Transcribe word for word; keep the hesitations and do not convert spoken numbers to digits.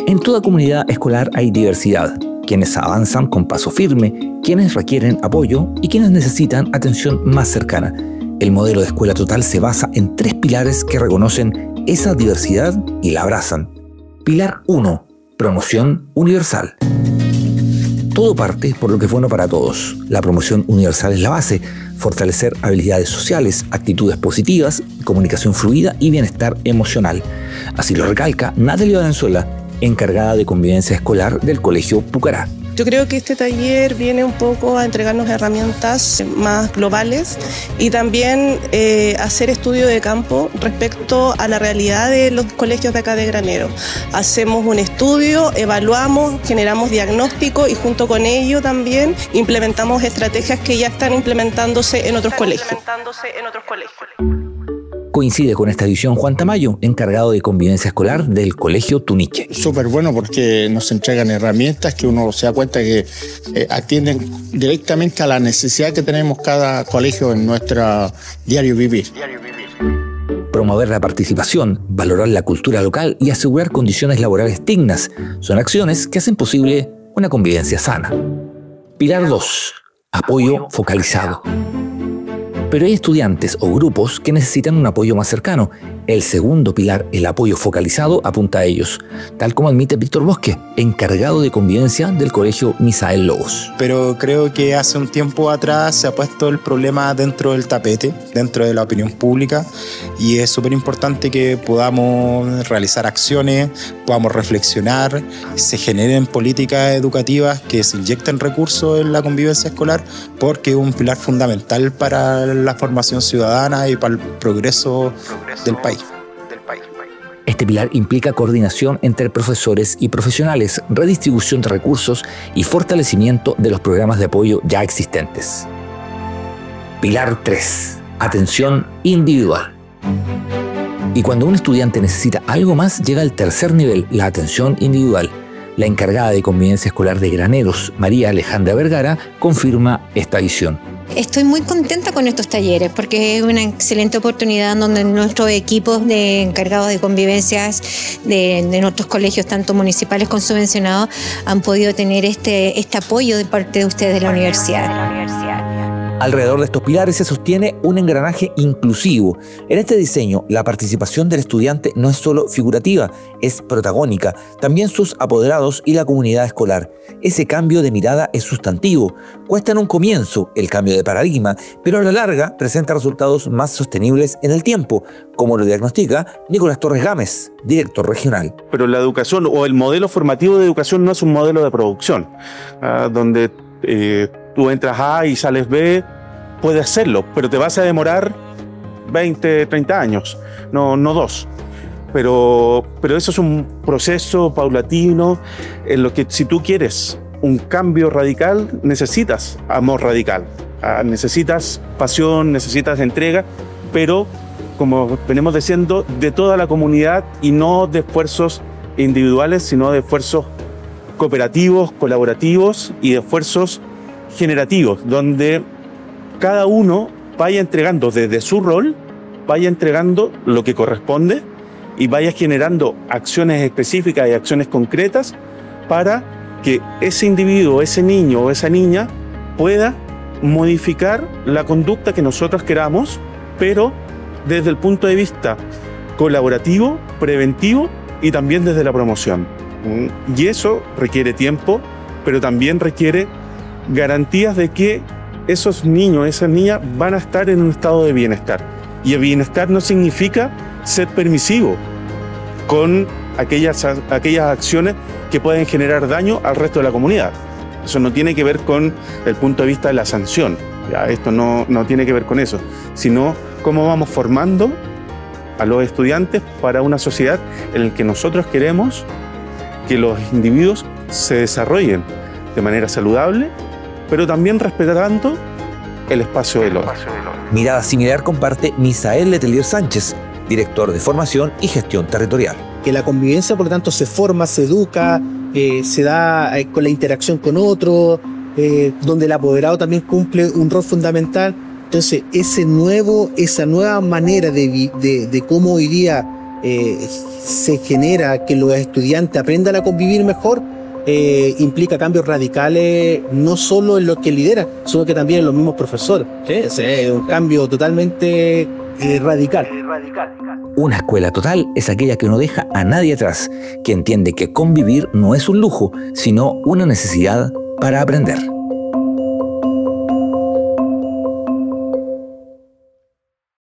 En toda comunidad escolar hay diversidad, quienes avanzan con paso firme, quienes requieren apoyo y quienes necesitan atención más cercana. El modelo de escuela total se basa en tres pilares que reconocen esa diversidad y la abrazan. Pilar uno. Promoción universal. Todo parte por lo que es bueno para todos. La promoción universal es la base. Fortalecer habilidades sociales, actitudes positivas, comunicación fluida y bienestar emocional. Así lo recalca Natalia Valenzuela, encargada de convivencia escolar del Colegio Pucará. Yo creo que este taller viene un poco a entregarnos herramientas más globales y también eh, hacer estudio de campo respecto a la realidad de los colegios de acá de Granero. Hacemos un estudio, evaluamos, generamos diagnóstico y junto con ello también implementamos estrategias que ya están implementándose en otros colegios. Coincide con esta visión Juan Tamayo, encargado de convivencia escolar del Colegio Tuniche. Súper bueno porque nos entregan herramientas que uno se da cuenta que eh, atienden directamente a la necesidad que tenemos cada colegio en nuestro diario vivir. Promover la participación, valorar la cultura local y asegurar condiciones laborales dignas son acciones que hacen posible una convivencia sana. Pilar dos. Apoyo focalizado. Pero hay estudiantes o grupos que necesitan un apoyo más cercano. El segundo pilar, el apoyo focalizado, apunta a ellos, tal como admite Víctor Bosque, encargado de convivencia del Colegio Misael Lobos. Pero creo que hace un tiempo atrás se ha puesto el problema dentro del tapete, dentro de la opinión pública, y es súper importante que podamos realizar acciones, podamos reflexionar, se generen políticas educativas que se inyecten recursos en la convivencia escolar, porque es un pilar fundamental para la formación ciudadana y para el progreso, progreso del país. del país. Este pilar implica coordinación entre profesores y profesionales, redistribución de recursos y fortalecimiento de los programas de apoyo ya existentes. Pilar tres. Atención individual. Y cuando un estudiante necesita algo más, llega al tercer nivel, la atención individual. La encargada de convivencia escolar de Graneros, María Alejandra Vergara, confirma esta visión. Estoy muy contenta con estos talleres porque es una excelente oportunidad donde nuestros equipos de encargados de convivencias de, de nuestros colegios, tanto municipales como subvencionados, han podido tener este, este apoyo de parte de ustedes de la universidad. Alrededor de estos pilares se sostiene un engranaje inclusivo. En este diseño, la participación del estudiante no es solo figurativa, es protagónica. También sus apoderados y la comunidad escolar. Ese cambio de mirada es sustantivo. Cuesta en un comienzo el cambio de paradigma, pero a la larga presenta resultados más sostenibles en el tiempo, como lo diagnostica Nicolás Torres Gámez, director regional. Pero la educación o el modelo formativo de educación no es un modelo de producción, uh, donde eh, tú entras A y sales B, puedes hacerlo, pero te vas a demorar veinte, treinta años, no, no dos. Pero, pero eso es un proceso paulatino en lo que si tú quieres un cambio radical, necesitas amor radical, uh, necesitas pasión, necesitas entrega, pero como venimos diciendo, de toda la comunidad y no de esfuerzos individuales, sino de esfuerzos cooperativos, colaborativos y de esfuerzos generativos, donde cada uno vaya entregando desde su rol, vaya entregando lo que corresponde y vaya generando acciones específicas y acciones concretas para que ese individuo, ese niño o esa niña pueda modificar la conducta que nosotros queramos, pero desde el punto de vista colaborativo, preventivo y también desde la promoción. Y eso requiere tiempo, pero también requiere garantías de que esos niños, esas niñas van a estar en un estado de bienestar. Y el bienestar no significa ser permisivo con aquellas, aquellas acciones que pueden generar daño al resto de la comunidad. Eso no tiene que ver con el punto de vista de la sanción. Ya, esto no, no tiene que ver con eso, sino cómo vamos formando a los estudiantes para una sociedad en la que nosotros queremos que los individuos se desarrollen de manera saludable, pero también respetando el espacio del otro. Mirada similar comparte Misael Letelier Sánchez, director de Formación y Gestión Territorial. Que la convivencia, por lo tanto, se forma, se educa, eh, se da eh, con la interacción con otros, eh, donde el apoderado también cumple un rol fundamental. Entonces, ese nuevo, esa nueva manera de, de, de cómo hoy día eh, se genera que los estudiantes aprendan a convivir mejor, eh, implica cambios radicales no solo en los que lidera, sino que también en los mismos profesores. ¿Sí? Es un cambio totalmente eh, radical. Una escuela total es aquella que no deja a nadie atrás, que entiende que convivir no es un lujo, sino una necesidad para aprender.